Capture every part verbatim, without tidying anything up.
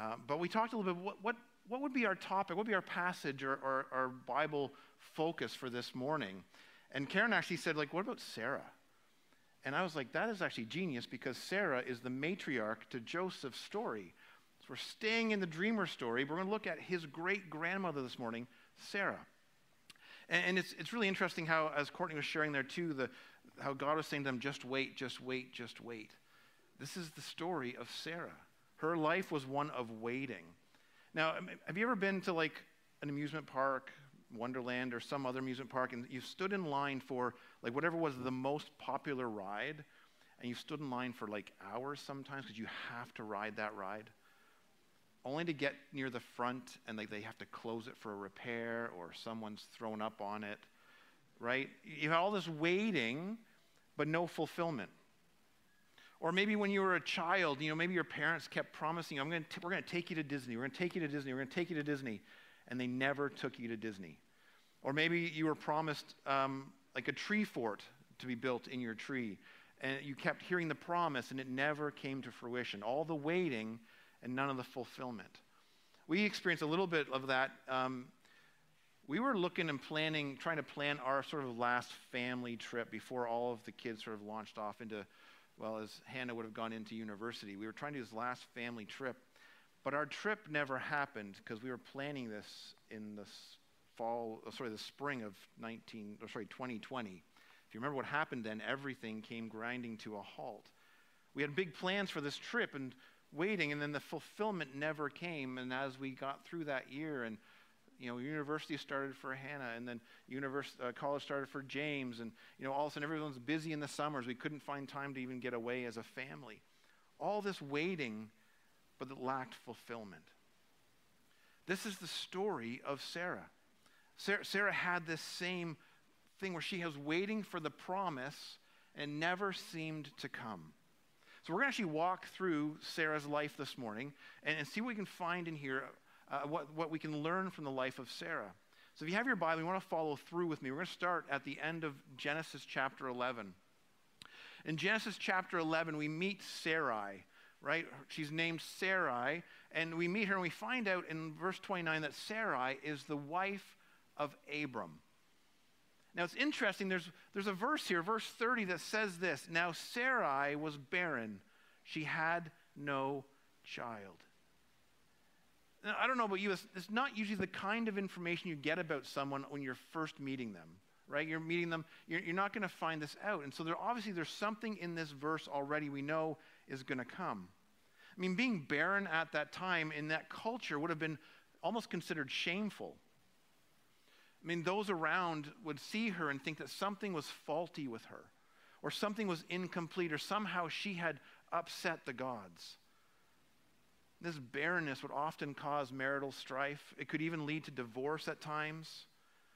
Uh, but we talked a little bit, what, what, what would be our topic, what would be our passage or, or our Bible focus for this morning? And Karen actually said, like, what about Sarah? And I was like, that is actually genius, because Sarah is the matriarch to Joseph's story. So we're staying in the dreamer story, but we're going to look at his great-grandmother this morning, Sarah. And, and it's, it's really interesting how, as Courtney was sharing there too, the, how God was saying to them, just wait, just wait, just wait. This is the story of Sarah. Her life was one of waiting. Now, have you ever been to like an amusement park, Wonderland, or some other amusement park, and you stood in line for like whatever was the most popular ride, and you stood in line for like hours sometimes because you have to ride that ride, only to get near the front and like they have to close it for a repair or someone's thrown up on it, right? You have all this waiting, but no fulfillment. Or maybe when you were a child, you know, maybe your parents kept promising, I'm going to, we're going to take you to Disney, we're going to take you to Disney, we're going to take you to Disney, and they never took you to Disney. Or maybe you were promised um, like a tree fort to be built in your tree, and you kept hearing the promise, and it never came to fruition. All the waiting and none of the fulfillment. We experienced a little bit of that. Um, we were looking and planning, trying to plan our sort of last family trip before all of the kids sort of launched off into, well, as Hannah would have gone into university. We were trying to do this last family trip, but our trip never happened because we were planning this in the fall, sorry, the spring of nineteen, or sorry, twenty twenty. If you remember what happened then, everything came grinding to a halt. We had big plans for this trip and waiting, and then the fulfillment never came. And as we got through that year, and you know, university started for Hannah, and then university, uh, college started for James, and you know, all of a sudden everyone's busy in the summers. We couldn't find time to even get away as a family. All this waiting, but that lacked fulfillment. This is the story of Sarah. Sarah, Sarah had this same thing where she was waiting for the promise and never seemed to come. So we're going to actually walk through Sarah's life this morning and, and see what we can find in here. Uh, what, what we can learn from the life of Sarah. So if you have your Bible, you want to follow through with me. We're going to start at the end of Genesis chapter eleven. In Genesis chapter eleven, we meet Sarai, right? She's named Sarai, and we meet her and we find out in verse twenty-nine that Sarai is the wife of Abram. Now it's interesting, there's, there's a verse here, verse thirty, that says this, now Sarai was barren. She had no child. Now, I don't know about you, it's, it's not usually the kind of information you get about someone when you're first meeting them, right? You're meeting them, you're, you're not going to find this out. And so there obviously there's something in this verse already we know is going to come. I mean, being barren at that time in that culture would have been almost considered shameful. I mean, those around would see her and think that something was faulty with her, or something was incomplete, or somehow she had upset the gods. This barrenness would often cause marital strife. It could even lead to divorce at times.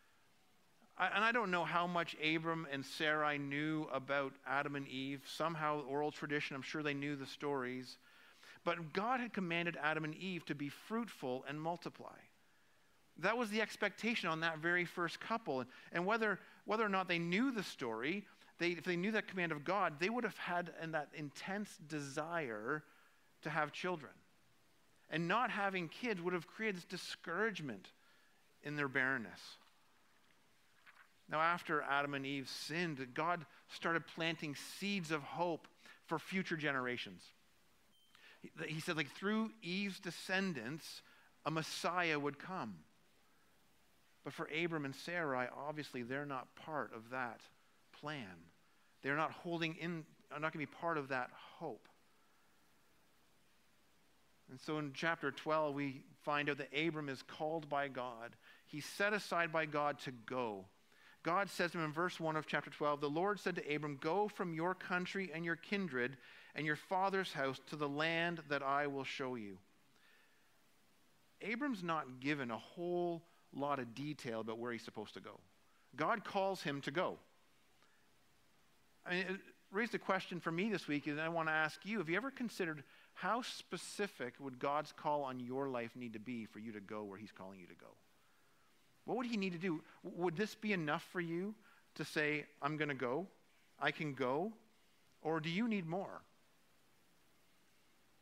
I, and I don't know how much Abram and Sarai knew about Adam and Eve. Somehow, oral tradition, I'm sure they knew the stories. But God had commanded Adam and Eve to be fruitful and multiply. That was the expectation on that very first couple. And, and whether, whether or not they knew the story, they, if they knew that command of God, they would have had and that intense desire to have children. And not having kids would have created this discouragement in their barrenness. Now, after Adam and Eve sinned, God started planting seeds of hope for future generations. He, he said, like, through Eve's descendants, a Messiah would come. But for Abram and Sarai, obviously, they're not part of that plan. They're not holding in, are not going to be part of that hope. And so in chapter twelve, we find out that Abram is called by God. He's set aside by God to go. God says to him in verse one of chapter twelve, the Lord said to Abram, go from your country and your kindred and your father's house to the land that I will show you. Abram's not given a whole lot of detail about where he's supposed to go. God calls him to go. I mean, it raised a question for me this week, and I want to ask you, have you ever considered how specific would God's call on your life need to be for you to go where he's calling you to go? What would he need to do? Would this be enough for you to say, I'm going to go, I can go, or do you need more?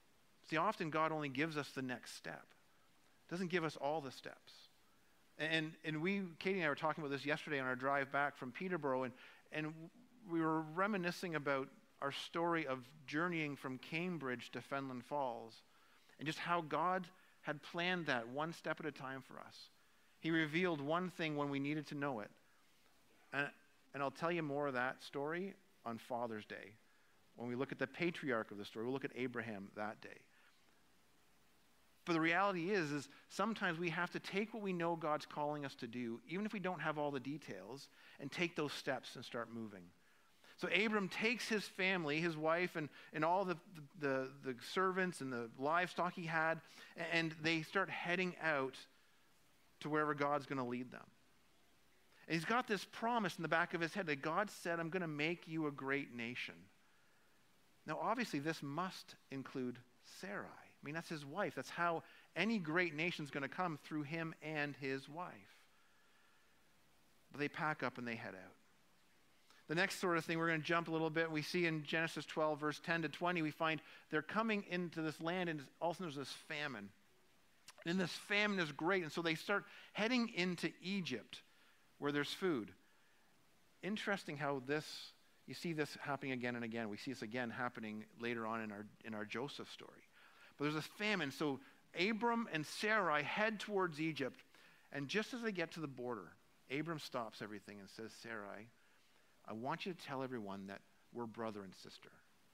See, often God only gives us the next step. Doesn't give us all the steps. And, and we, Katie and I were talking about this yesterday on our drive back from Peterborough, and, and we were reminiscing about our story of journeying from Cambridge to Fenland Falls, and just how God had planned that one step at a time for us. He revealed one thing when we needed to know it. And, and I'll tell you more of that story on Father's Day. When we look at the patriarch of the story, we'll look at Abraham that day. But the reality is, is sometimes we have to take what we know God's calling us to do, even if we don't have all the details, and take those steps and start moving. So Abram takes his family, his wife, and, and all the, the, the servants and the livestock he had, and they start heading out to wherever God's going to lead them. And he's got this promise in the back of his head that God said, I'm going to make you a great nation. Now, obviously, this must include Sarai. I mean, that's his wife. That's how any great nation is going to come, through him and his wife. But they pack up and they head out. The next sort of thing, we're going to jump a little bit. We see in Genesis twelve, verse ten to twenty, we find they're coming into this land, and also there's this famine. And this famine is great, and so they start heading into Egypt, where there's food. Interesting how this, you see this happening again and again. We see this again happening later on in our, in our Joseph story. But there's this famine, so Abram and Sarai head towards Egypt, and just as they get to the border, Abram stops everything and says, Sarai, I want you to tell everyone that we're brother and sister.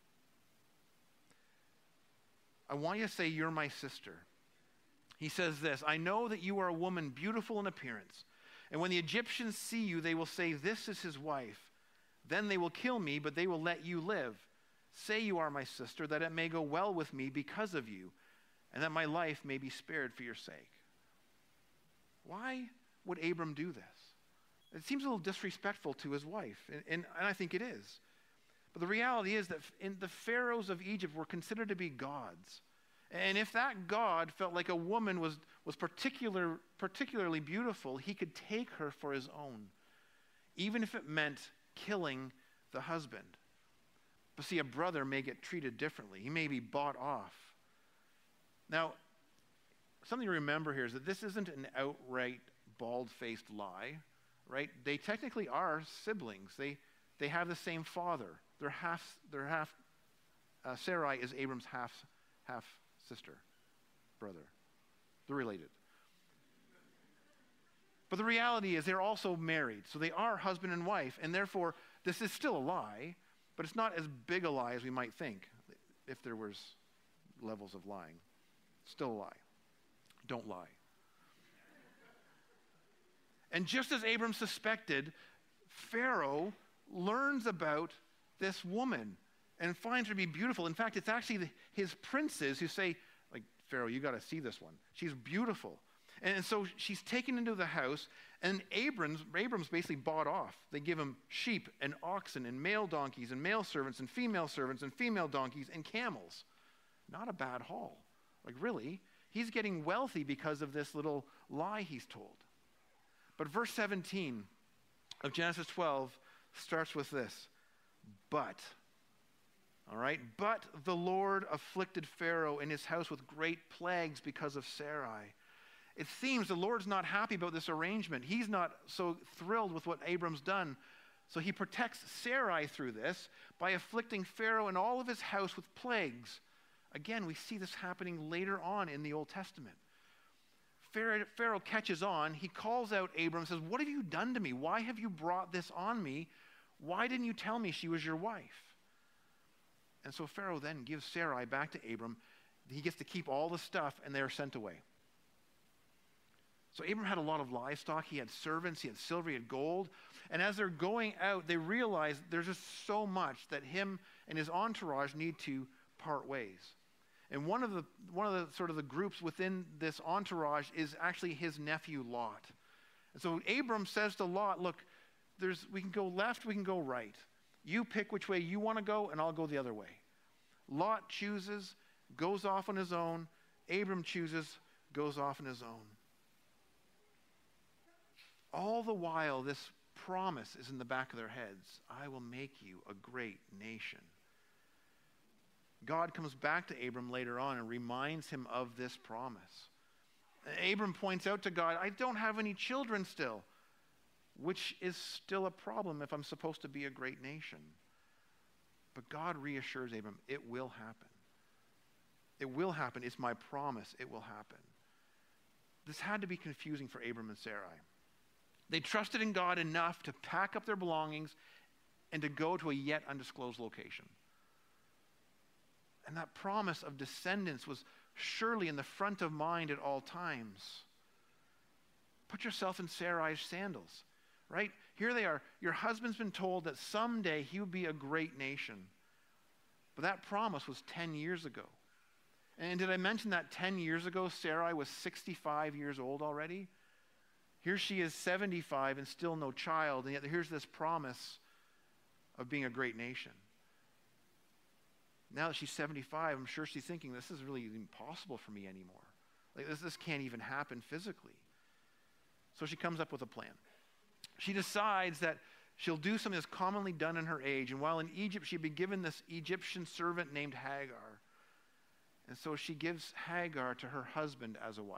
I want you to say, you're my sister. He says this, I know that you are a woman beautiful in appearance, and when the Egyptians see you, they will say, this is his wife. Then they will kill me, but they will let you live. Say you are my sister, that it may go well with me because of you, and that my life may be spared for your sake. Why would Abram do this? It seems a little disrespectful to his wife, and, and, and I think it is. But the reality is that in the pharaohs of Egypt were considered to be gods. And if that god felt like a woman was, was particular, particularly beautiful, he could take her for his own, even if it meant killing the husband. But see, a brother may get treated differently. He may be bought off. Now, something to remember here is that this isn't an outright bald-faced lie, right? They technically are siblings. They, they have the same father. They're half, they're half, uh, Sarai is Abram's half, half sister, brother. They're related. But the reality is they're also married. So they are husband and wife, and therefore this is still a lie, but it's not as big a lie as we might think if there was levels of lying. Still a lie. Don't lie. And just as Abram suspected, Pharaoh learns about this woman and finds her to be beautiful. In fact, it's actually the, his princes who say, like, Pharaoh, you got to see this one. She's beautiful. And, and so she's taken into the house, and Abram's, Abram's basically bought off. They give him sheep and oxen and male donkeys and male servants and female servants and female donkeys and camels. Not a bad haul. Like, really, he's getting wealthy because of this little lie he's told. But verse seventeen of Genesis twelve starts with this. But, all right, but the Lord afflicted Pharaoh and his house with great plagues because of Sarai. It seems the Lord's not happy about this arrangement. He's not so thrilled with what Abram's done. So he protects Sarai through this by afflicting Pharaoh and all of his house with plagues. Again, we see this happening later on in the Old Testament. Pharaoh catches on. He calls out Abram and says, what have you done to me? Why have you brought this on me? Why didn't you tell me she was your wife? And so Pharaoh then gives Sarai back to Abram. He gets to keep all the stuff, and they're sent away. So Abram had a lot of livestock. He had servants. He had silver. He had gold. And as they're going out, they realize there's just so much that him and his entourage need to part ways. And one of the one of the sort of the groups within this entourage is actually his nephew Lot. And so Abram says to Lot, look, there's we can go left, we can go right. You pick which way you want to go, and I'll go the other way. Lot chooses, goes off on his own. Abram chooses, goes off on his own. All the while, this promise is in the back of their heads. I will make you a great nation. God comes back to Abram later on and reminds him of this promise. Abram points out to God, I don't have any children still, which is still a problem if I'm supposed to be a great nation. But God reassures Abram, it will happen. It will happen. It's my promise. It will happen. This had to be confusing for Abram and Sarai. They trusted in God enough to pack up their belongings and to go to a yet undisclosed location. And that promise of descendants was surely in the front of mind at all times. Put yourself in Sarai's sandals, right? Here they are. Your husband's been told that someday he would be a great nation. But that promise was ten years ago. And did I mention that ten years ago, Sarai was sixty-five years old already? Here she is seventy-five and still no child, and yet here's this promise of being a great nation. Now that she's seventy-five, I'm sure she's thinking, this is really impossible for me anymore. Like this, this can't even happen physically. So she comes up with a plan. She decides that she'll do something that's commonly done in her age. And while in Egypt, she'd be given this Egyptian servant named Hagar. And so she gives Hagar to her husband as a wife.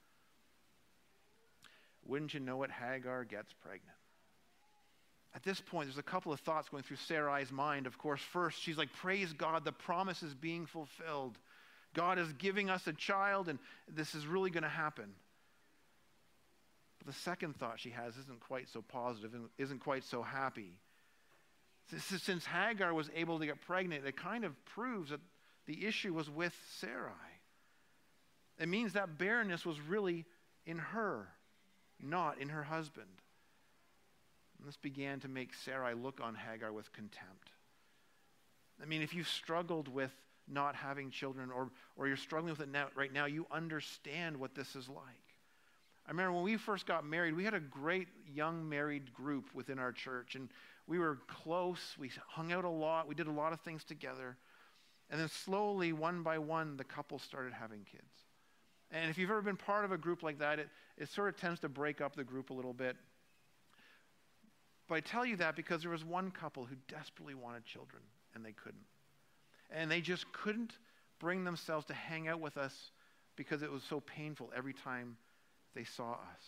Wouldn't you know it, Hagar gets pregnant. At this point, there's a couple of thoughts going through Sarai's mind. Of course, first, she's like, praise God, the promise is being fulfilled. God is giving us a child, and this is really going to happen. But the second thought she has isn't quite so positive and isn't quite so happy. Since Hagar was able to get pregnant, it kind of proves that the issue was with Sarai. It means that barrenness was really in her, not in her husband. And this began to make Sarai look on Hagar with contempt. I mean, if you've struggled with not having children, or, or you're struggling with it now, right now, you understand what this is like. I remember when we first got married, we had a great young married group within our church, and we were close, we hung out a lot, we did a lot of things together. And then slowly, one by one, the couple started having kids. And if you've ever been part of a group like that, it, it sort of tends to break up the group a little bit. But I tell you that because there was one couple who desperately wanted children, and they couldn't. And they just couldn't bring themselves to hang out with us because it was so painful every time they saw us.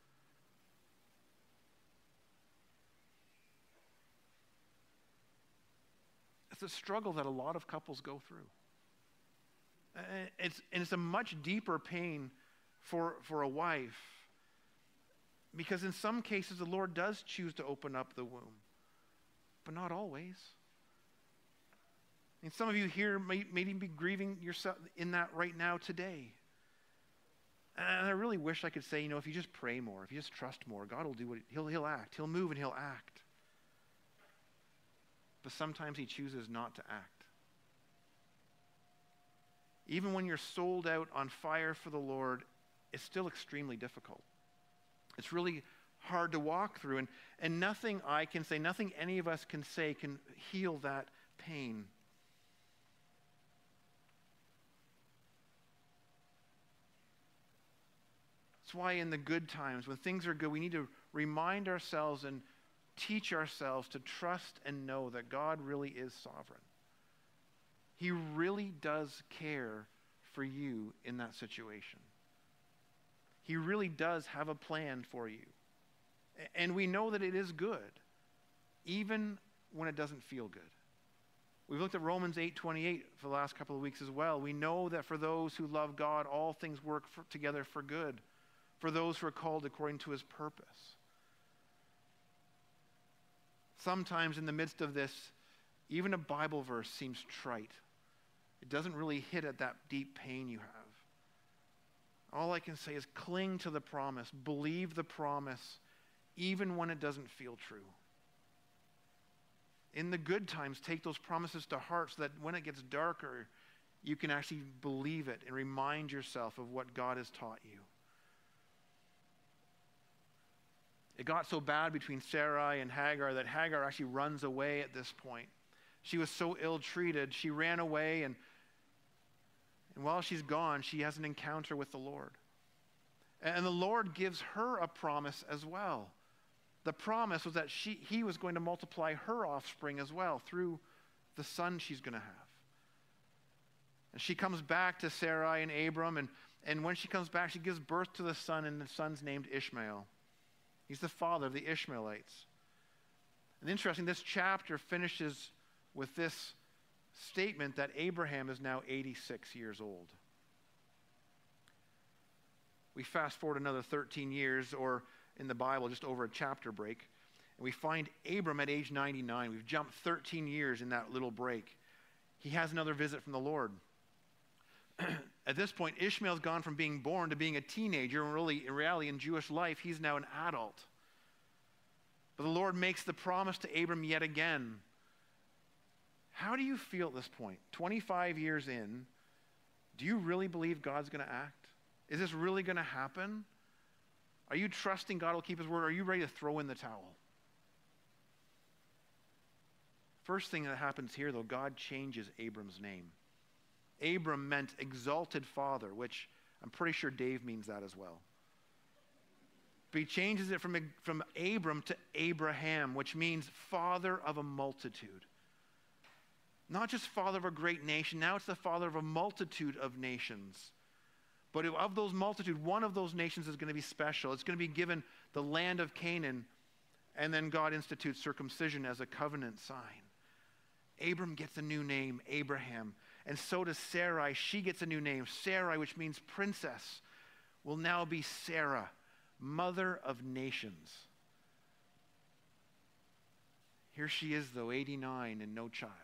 It's a struggle that a lot of couples go through. And it's, and it's a much deeper pain for, for a wife, because in some cases the Lord does choose to open up the womb, but not always. And some of you here may, may even be grieving yourself in that right now today. And I really wish I could say, you know, if you just pray more, if you just trust more, God will do what, he'll, he'll act. He'll move and he'll act. But sometimes he chooses not to act. Even when you're sold out on fire for the Lord, it's still extremely difficult. It's really hard to walk through, and, and nothing I can say, nothing any of us can say can heal that pain. That's why in the good times, when things are good, we need to remind ourselves and teach ourselves to trust and know that God really is sovereign. He really does care for you in that situation. He really does have a plan for you. And we know that it is good, even when it doesn't feel good. We've looked at Romans eight twenty-eight for the last couple of weeks as well. We know that for those who love God, all things work for, together for good, for those who are called according to his purpose. Sometimes in the midst of this, even a Bible verse seems trite. It doesn't really hit at that deep pain you have. All I can say is cling to the promise, believe the promise, even when it doesn't feel true. In the good times, take those promises to heart so that when it gets darker, you can actually believe it and remind yourself of what God has taught you. It got so bad between Sarai and Hagar that Hagar actually runs away at this point. She was so ill-treated, she ran away, and, and while she's gone, she has an encounter with the Lord. And the Lord gives her a promise as well. The promise was that she, he was going to multiply her offspring as well through the son she's going to have. And she comes back to Sarai and Abram, and, and when she comes back, she gives birth to the son, and the son's named Ishmael. He's the father of the Ishmaelites. And interesting, this chapter finishes with this statement that Abraham is now eighty-six years old. We fast forward another thirteen years, or in the Bible, just over a chapter break, and we find Abram at age ninety-nine. We've jumped thirteen years in that little break. He has another visit from the Lord. At this point, Ishmael's gone from being born to being a teenager, and really, in reality, in Jewish life, he's now an adult. But the Lord makes the promise to Abram yet again. How do you feel at this point? twenty-five years in, do you really believe God's going to act? Is this really going to happen? Are you trusting God will keep his word? Or are you ready to throw in the towel? First thing that happens here, though, God changes Abram's name. Abram meant exalted father, which I'm pretty sure Dave means that as well. But he changes it from, from Abram to Abraham, which means father of a multitude. Not just father of a great nation, now it's the father of a multitude of nations. But of those multitude, one of those nations is going to be special. It's going to be given the land of Canaan, and then God institutes circumcision as a covenant sign. Abram gets a new name, Abraham. And so does Sarai. She gets a new name. Sarai, which means princess, will now be Sarah, mother of nations. Here she is, though, eighty-nine and no child.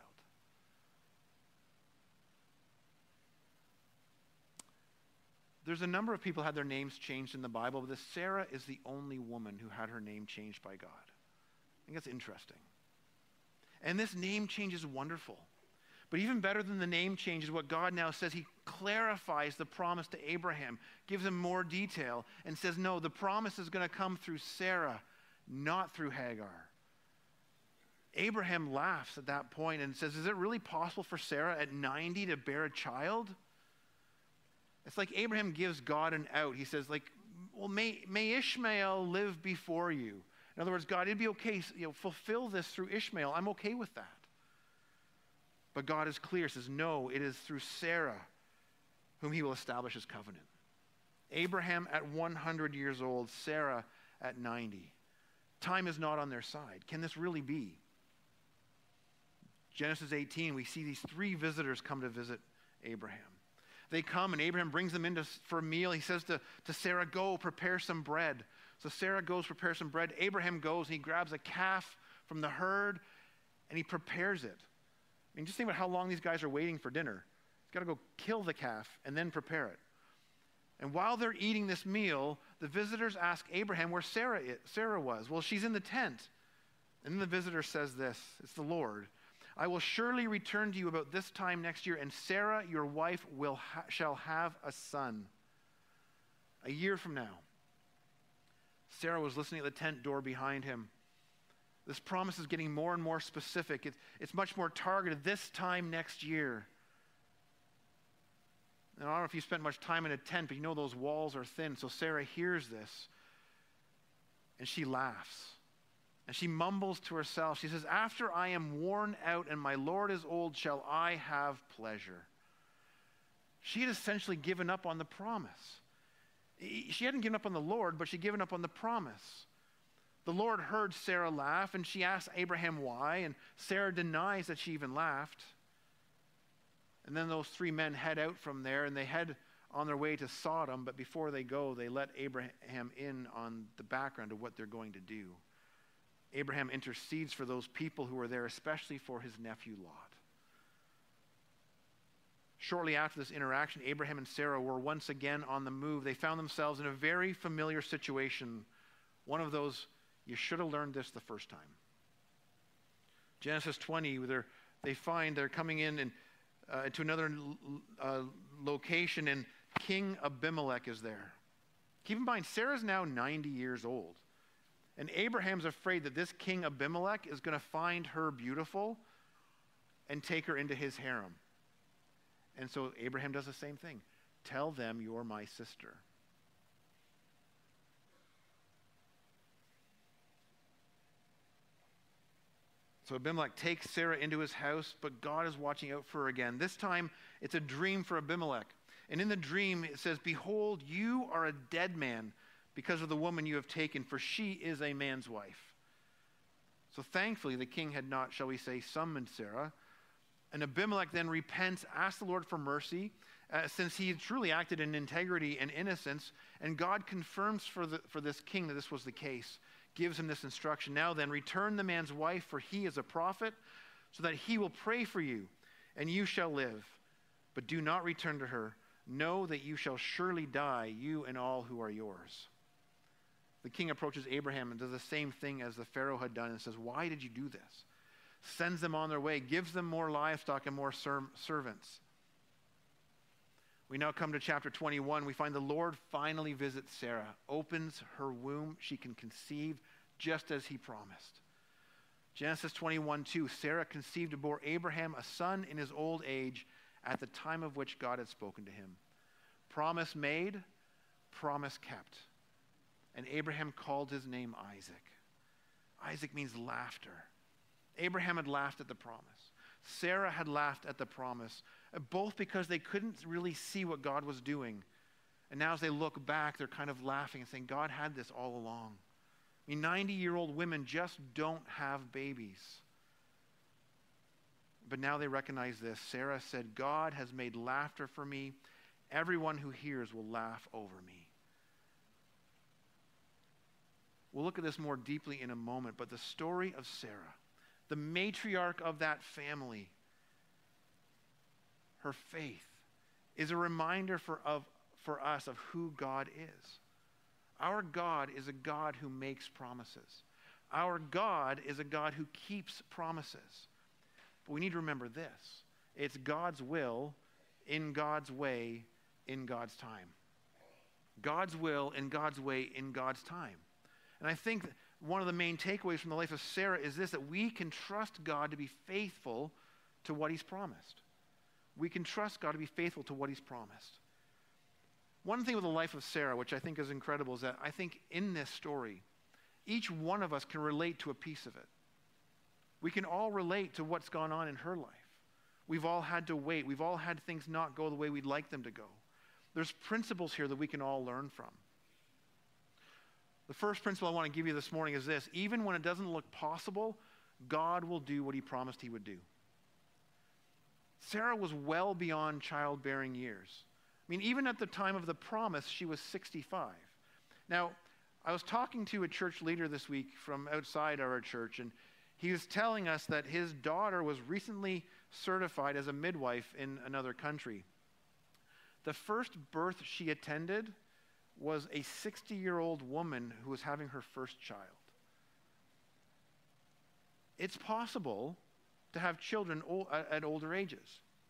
There's a number of people who had their names changed in the Bible, but this Sarah is the only woman who had her name changed by God. I think that's interesting. And this name change is wonderful. But even better than the name change is what God now says. He clarifies the promise to Abraham, gives him more detail, and says, no, the promise is going to come through Sarah, not through Hagar. Abraham laughs at that point and says, is it really possible for Sarah at ninety to bear a child? It's like Abraham gives God an out. He says, like, well, may, may Ishmael live before you. In other words, God, it'd be okay, you know, fulfill this through Ishmael. I'm okay with that. But God is clear, says, no, it is through Sarah whom he will establish his covenant. Abraham at one hundred years old, Sarah at ninety. Time is not on their side. Can this really be? Genesis eighteen, we see these three visitors come to visit Abraham. They come and Abraham brings them in to, for a meal. He says to, to Sarah, go prepare some bread. So Sarah goes prepare some bread. Abraham goes and he grabs a calf from the herd and he prepares it. I mean, just think about how long these guys are waiting for dinner. He's got to go kill the calf and then prepare it. And while they're eating this meal, the visitors ask Abraham where Sarah, is, Sarah was. Well, she's in the tent. And then the visitor says this, it's the Lord. I will surely return to you about this time next year, and Sarah, your wife, will ha- shall have a son. A year from now. Sarah was listening at the tent door behind him. This promise is getting more and more specific. It, it's much more targeted this time next year. And I don't know if you spent much time in a tent, but you know those walls are thin. So Sarah hears this, and she laughs. And she mumbles to herself. She says, after I am worn out and my Lord is old, shall I have pleasure? She had essentially given up on the promise. She hadn't given up on the Lord, but she'd given up on the promise. The Lord heard Sarah laugh, and she asked Abraham why, and Sarah denies that she even laughed. And then those three men head out from there, and they head on their way to Sodom, but before they go, they let Abraham in on the background of what they're going to do. Abraham intercedes for those people who are there, especially for his nephew Lot. Shortly after this interaction, Abraham and Sarah were once again on the move. They found themselves in a very familiar situation. One of those, you should have learned this the first time. Genesis twenty, where they find they're coming in and, uh, to another uh, location, and King Abimelech is there. Keep in mind, Sarah's now ninety years old. And Abraham's afraid that this King Abimelech is going to find her beautiful and take her into his harem. And so Abraham does the same thing. Tell them you're my sister. So Abimelech takes Sarah into his house, but God is watching out for her again. This time, It's a dream for Abimelech. And in the dream, it says, "Behold, you are a dead man because of the woman you have taken, for she is a man's wife." So thankfully, the king had not, shall we say, summoned Sarah. And Abimelech then repents, asks the Lord for mercy, uh, since he had truly acted in integrity and innocence. And God confirms for, the, for this king that this was the case, gives him this instruction. "Now then, return the man's wife, for he is a prophet, so that he will pray for you, and you shall live. But do not return to her. Know that you shall surely die, you and all who are yours." The king approaches Abraham and does the same thing as the Pharaoh had done and says, "Why did you do this?" Sends them on their way, gives them more livestock and more ser- servants. We now come to chapter twenty-one. We find the Lord finally visits Sarah, opens her womb. She can conceive just as he promised. Genesis twenty-one two, Sarah conceived and bore Abraham a son in his old age at the time of which God had spoken to him. Promise made, promise kept. And Abraham called his name Isaac. Isaac means laughter. Abraham had laughed at the promise. Sarah had laughed at the promise, both because they couldn't really see what God was doing. And now as they look back, they're kind of laughing and saying, God had this all along. I mean, ninety-year-old women just don't have babies. But now they recognize this. Sarah said, "God has made laughter for me. Everyone who hears will laugh over me." We'll look at this more deeply in a moment, but the story of Sarah, the matriarch of that family, her faith is a reminder for, of, for us of who God is. Our God is a God who makes promises. Our God is a God who keeps promises. But we need to remember this. It's God's will, in God's way, in God's time. God's will, in God's way, in God's time. And I think one of the main takeaways from the life of Sarah is this, that we can trust God to be faithful to what he's promised. We can trust God to be faithful to what he's promised. One thing with the life of Sarah, which I think is incredible, is that I think in this story, each one of us can relate to a piece of it. We can all relate to what's gone on in her life. We've all had to wait. We've all had things not go the way we'd like them to go. There's principles here that we can all learn from. The first principle I want to give you this morning is this: even when it doesn't look possible, God will do what he promised he would do. Sarah was well beyond childbearing years. I mean, even at the time of the promise, she was sixty-five. Now, I was talking to a church leader this week from outside our church, and he was telling us that his daughter was recently certified as a midwife in another country. The first birth she attended was a sixty-year-old woman who was having her first child. It's possible to have children at older ages.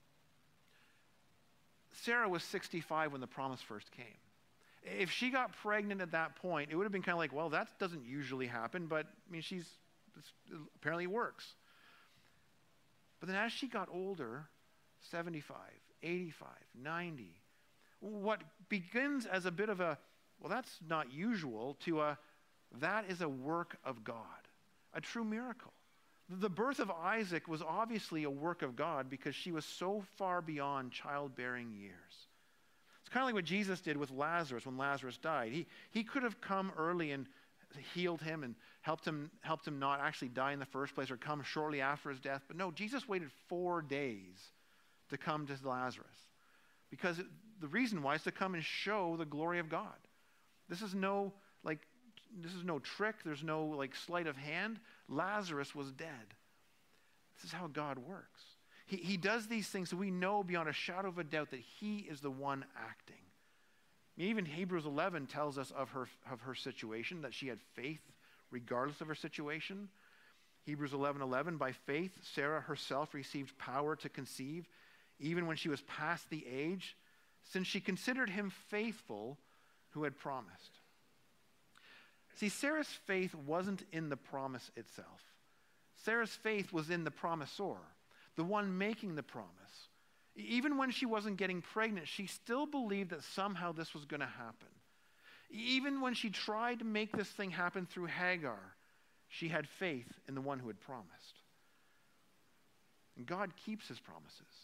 Sarah was sixty-five when the promise first came. If she got pregnant at that point, it would have been kind of like, well, that doesn't usually happen, but I mean, she's it apparently works. But then as she got older, seventy-five, eighty-five, ninety, what begins as a bit of a, well, that's not usual, to a, that is a work of God, a true miracle. The birth of Isaac was obviously a work of God because she was so far beyond childbearing years. It's kind of like what Jesus did with Lazarus when Lazarus died. He, he could have come early and healed him and helped him, helped him not actually die in the first place or come shortly after his death. But no, Jesus waited four days to come to Lazarus. Because it, the reason why is to come and show the glory of God. This is no like this is no trick. There's no like sleight of hand. Lazarus was dead. This is how God works. He, he does these things so we know beyond a shadow of a doubt that he is the one acting. I mean, even Hebrews eleven tells us of her, of her situation, that she had faith regardless of her situation. Hebrews eleven eleven, by faith, Sarah herself received power to conceive, even when she was past the age, since she considered him faithful who had promised. See, Sarah's faith wasn't in the promise itself. Sarah's faith was in the promisor, the one making the promise. Even when she wasn't getting pregnant, she still believed that somehow this was going to happen. Even when she tried to make this thing happen through Hagar, she had faith in the one who had promised. And God keeps his promises.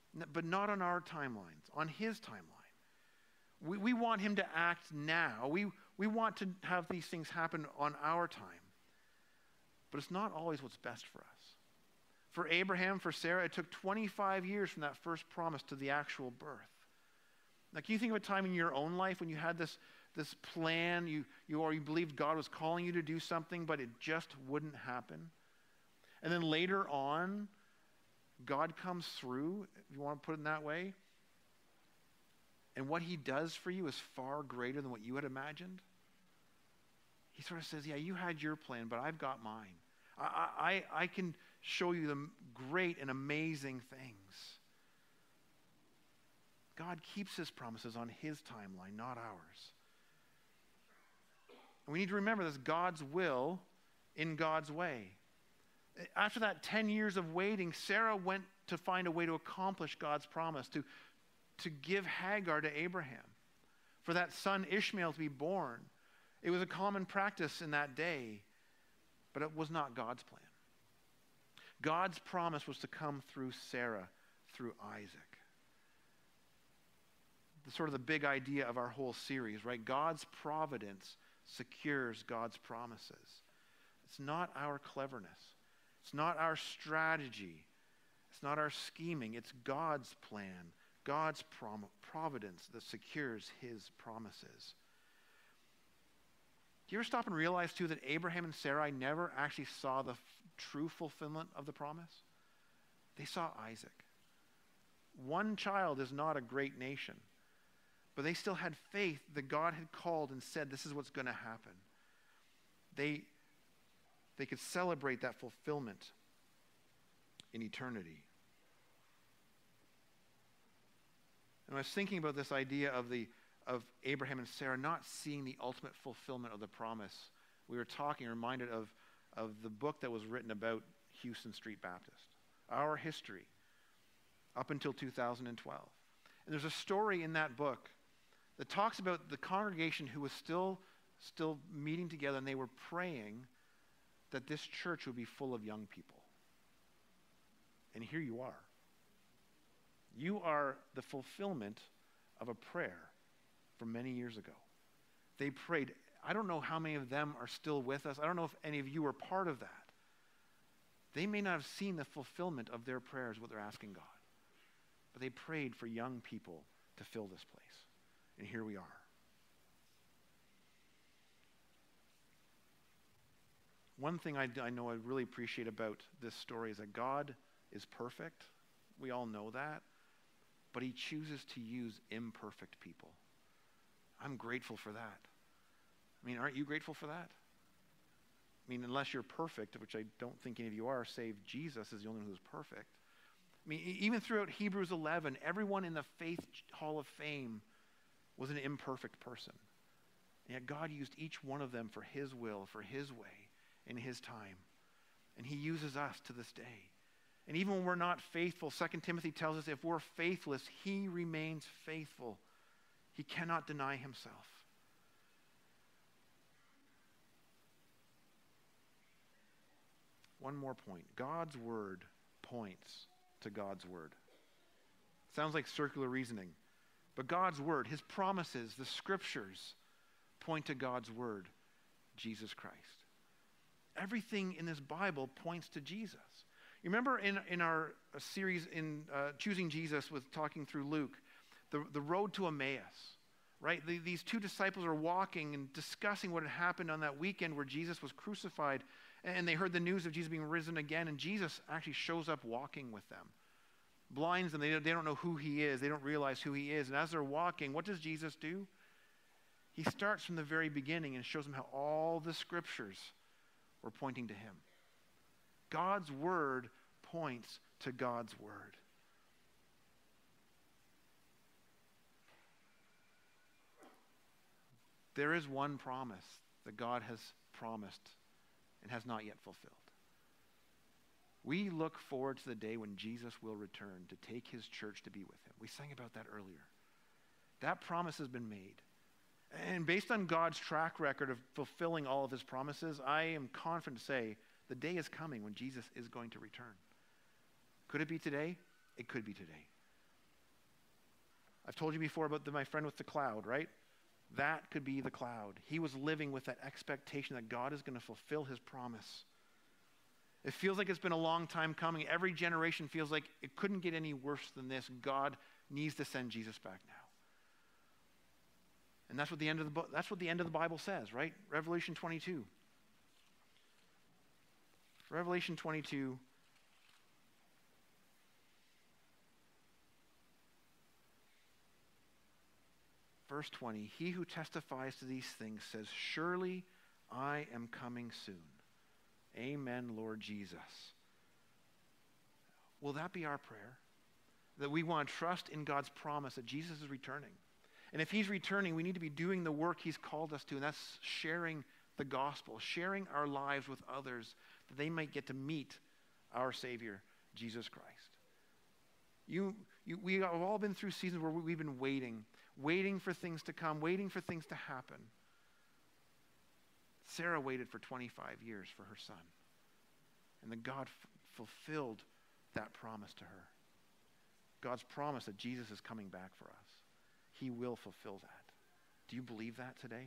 but not on our timelines, on his timeline. We, we want him to act now. We, we want to have these things happen on our time. But it's not always what's best for us. For Abraham, for Sarah, it took twenty-five years from that first promise to the actual birth. Now, can you think of a time in your own life when you had this, this plan, you, you or you believed God was calling you to do something, but it just wouldn't happen? And then later on, God comes through, if you want to put it in that way, and what he does for you is far greater than what you had imagined. He sort of says, yeah, you had your plan, but I've got mine. I, I, I can show you the great and amazing things. God keeps his promises on his timeline, not ours. And we need to remember this: God's will in God's way. After that ten years of waiting, Sarah went to find a way to accomplish God's promise, to, to give Hagar to Abraham, for that son Ishmael to be born. It was a common practice in that day, but it was not God's plan. God's promise was to come through Sarah, through Isaac. The sort of the big idea of our whole series, right? God's providence secures God's promises. It's not our cleverness. It's not our strategy. It's not our scheming. It's God's plan, God's prom- providence that secures his promises. Do you ever stop and realize, too, that Abraham and Sarai never actually saw the f- true fulfillment of the promise? They saw Isaac. One child is not a great nation, but they still had faith that God had called and said, this is what's going to happen. They, they could celebrate that fulfillment in eternity. And I was thinking about this idea of the of Abraham and Sarah not seeing the ultimate fulfillment of the promise. We were talking, reminded of, of the book that was written about Houston Street Baptist, our history, up until two thousand twelve. And there's a story in that book that talks about the congregation who was still, still meeting together, and they were praying that this church would be full of young people. And here you are. You are the fulfillment of a prayer from many years ago. They prayed. I don't know how many of them are still with us. I don't know if any of you are part of that. They may not have seen the fulfillment of their prayers, what they're asking God. But they prayed for young people to fill this place. And here we are. One thing I, I know I really appreciate about this story is that God is perfect. We all know that. But he chooses to use imperfect people. I'm grateful for that. I mean, aren't you grateful for that? I mean, unless you're perfect, which I don't think any of you are, save Jesus is the only one who's perfect. I mean, even throughout Hebrews eleven, everyone in the Faith Hall of Fame was an imperfect person. And yet God used each one of them for his will, for his way, in his time. And he uses us to this day. And even when we're not faithful, Second Timothy tells us if we're faithless, he remains faithful. He cannot deny himself. One more point. God's word points to God's word. Sounds like circular reasoning. But God's word, his promises, the scriptures, point to God's word, Jesus Christ. Everything in this Bible points to Jesus. You remember in, in our series in uh, Choosing Jesus with talking through Luke, the, the road to Emmaus, right? The, these two disciples are walking and discussing what had happened on that weekend where Jesus was crucified, and they heard the news of Jesus being risen again, and Jesus actually shows up walking with them. Blinds them. They don't, they don't know who he is. They don't realize who he is. And as they're walking, what does Jesus do? He starts from the very beginning and shows them how all the scriptures were pointing to him. God's word points to God's word. There is one promise that God has promised and has not yet fulfilled. We look forward to the day when Jesus will return to take his church to be with him. We sang about that earlier. That promise has been made. And based on God's track record of fulfilling all of his promises, I am confident to say the day is coming when Jesus is going to return. Could it be today? It could be today. I've told you before about the, my friend with the cloud, right? That could be the cloud. He was living with that expectation that God is going to fulfill his promise. It feels like it's been a long time coming. Every generation feels like it couldn't get any worse than this. God needs to send Jesus back now. And that's what the end of the book, that's what the end of the Bible says, right? Revelation twenty-two. Revelation twenty-two. Verse twenty, he who testifies to these things says, surely I am coming soon. Amen, Lord Jesus. Will that be our prayer? That we want to trust in God's promise that Jesus is returning. And if he's returning, we need to be doing the work he's called us to, and that's sharing the gospel, sharing our lives with others, that they might get to meet our Savior, Jesus Christ. You, you, we have all been through seasons where we've been waiting, waiting for things to come, waiting for things to happen. Sarah waited for twenty-five years for her son. And then God f- fulfilled that promise to her. God's promise that Jesus is coming back for us. He will fulfill that. Do you believe that today?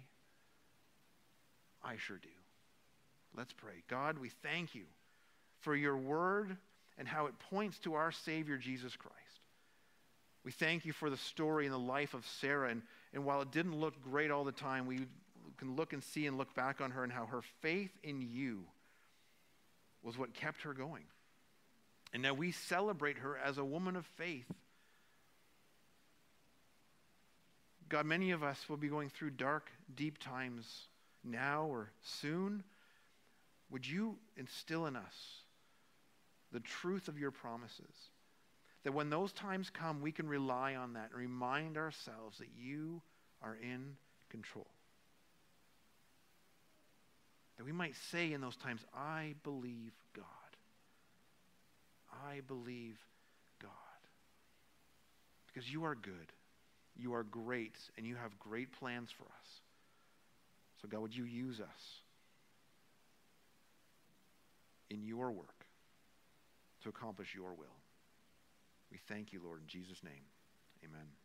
I sure do. Let's pray. God, we thank you for your word and how it points to our Savior, Jesus Christ. We thank you for the story and the life of Sarah. And, and while it didn't look great all the time, we can look and see and look back on her and how her faith in you was what kept her going. And now we celebrate her as a woman of faith. God, many of us will be going through dark, deep times now or soon. Would you instill in us the truth of your promises? That when those times come, we can rely on that and remind ourselves that you are in control. That we might say in those times, I believe God. I believe God. Because you are good. You are great, and you have great plans for us. So God, would you use us in your work to accomplish your will? We thank you, Lord, in Jesus' name. Amen.